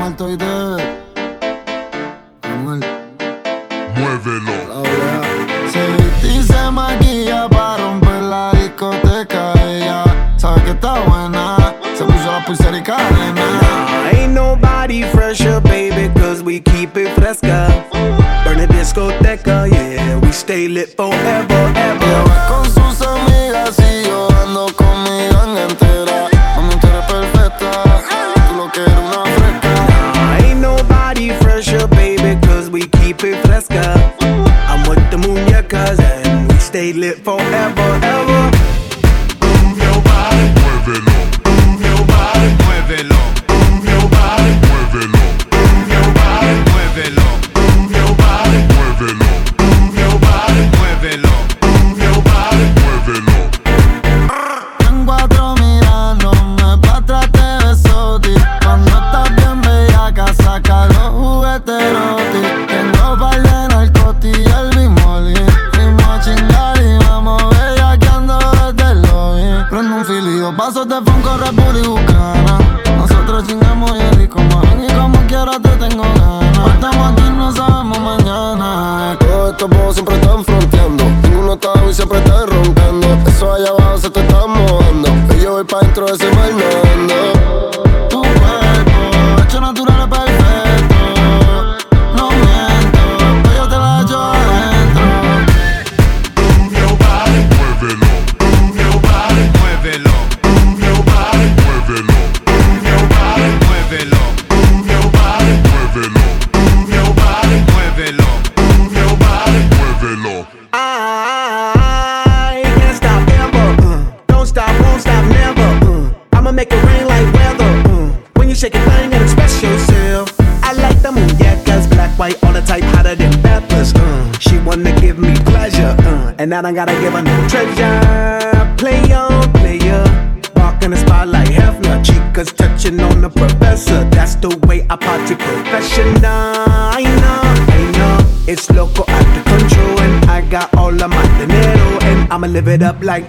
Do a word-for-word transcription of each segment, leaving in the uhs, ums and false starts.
muerto y te Muévelo. Se viste y se maquilla para romper la discoteca. Ella sabe que está buena, se puso la pulsera y cadena. Ain't nobody fresher, baby, cause we keep it fresca. Burn a discoteca, yeah, we stay lit forever, Ella ever. va con sus amigas y yo ando con mi gang entera. Mami, tú eres perfecta, tú lo que eres una fresca. Ain't nobody fresher, baby, cause we keep it fresca. I'm with the muñecas and we stay lit forever, ever. Move your body. Muévelo. Move your body. Muévelo. Move your body. Muévelo. Move your body. Muévelo. Move your body. Muévelo. Move your body. Muévelo. Move your body. Muévelo. En cuatro mirándome pa' atrás te besote. Cuando estás bien bellaca saca los juguetes roti. Tengo par de narcoti y el bimoli. Fuimos a chingar y vamos bellaqueando desde el lobby. Prendo un filio, pasos de Funko, Red Bull y Bucana. Nosotros chingamos y el rico man. Y como quiera te tengo ganas. Hoy estamos aquí, no sabemos mañana. Todos estos bobos siempre están fronteando. Ninguno está y siempre está roncando. Eso allá abajo se te está mojando. Y yo voy pa' dentro de ese mar nadando. Tu cuerpo, hecho natural es perfecto. No miento, pues yo te la echo adentro. Move your body. Muévelo. Move your body. Muévelo. Move your body. Muévelo. Move your body. Muévelo. Move your body. Muévelo. Move your body. Muévelo. Move your body. Muévelo. I can't stop ever. Uh, don't stop, won't stop, never. Uh, I'ma make it rain like weather. Uh, when you shake it, thing and express yourself. I like the muñecas, black, white, all the type, hotter than peppers. Uh, she wanna give me pleasure, uh, and now I gotta give her no treasure. Play on, player. Walk in the spot like Hefner. Chicas touching on the professor. That's the way I party professional. I know, I know. It's loco out of control, and I got all of my dinero, and I'ma live it up like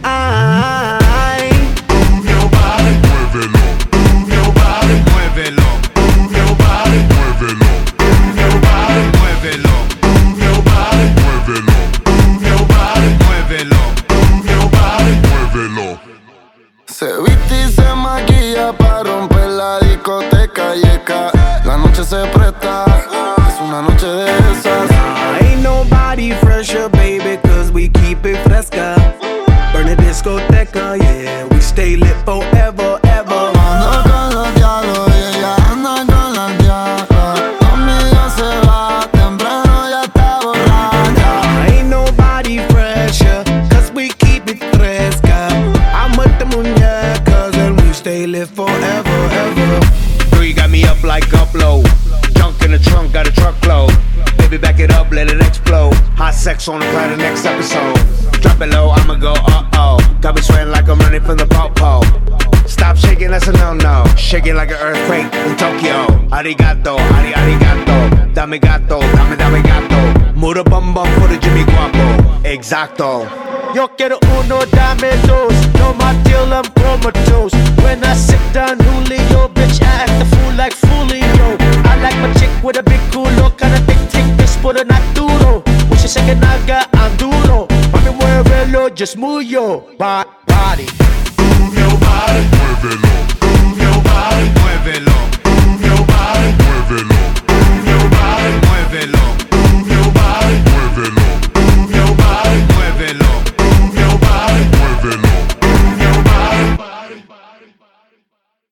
I. Move your body. Muévelo. Move your body. Muévelo. Move your body. Muévelo. Move your body. Muévelo. Move your body. Muévelo. Move your body. Muévelo. Move your body. Muévelo. Se viste y se maquilla para romper la discoteca. Yeca, la noche se presta, es una noche de esas. Ain't nobody fresher, baby, cause we keep it fresca. Burn a discoteca, yeah, we stay lit forever, ever. Ando con los diablos y ella anda con las diablas. Conmigo se va, temprano ya está borracha. Ain't nobody fresher, cause we keep it fresca. I'm with the muñecas and we stay lit forever, ever. Three got me up like upload. Junk in the trunk, got a truckload. Baby, back it up, let it explode. Hot sex on the planet, next episode. Drop it low, I'ma go uh-oh. Got me sweating like I'm running from the po-po. Stop shaking, that's a no-no. Shaking like an earthquake in Tokyo. Arigato, ari arigato. Dame gato, dame dame gato. Move the bum bum for the Jimmy Guapo. Exacto. Yo quiero uno, dame dos. No my deal, I'm comatose. When I sit down, Julio, bitch, I act the fool like Fulio. I like my chick with a big culo, kinda thick, thick, this por el naturo. Mucha sé que naga, I'm duro. Mami, muévelo, just move your body. Move your body. Muévelo. Move your body.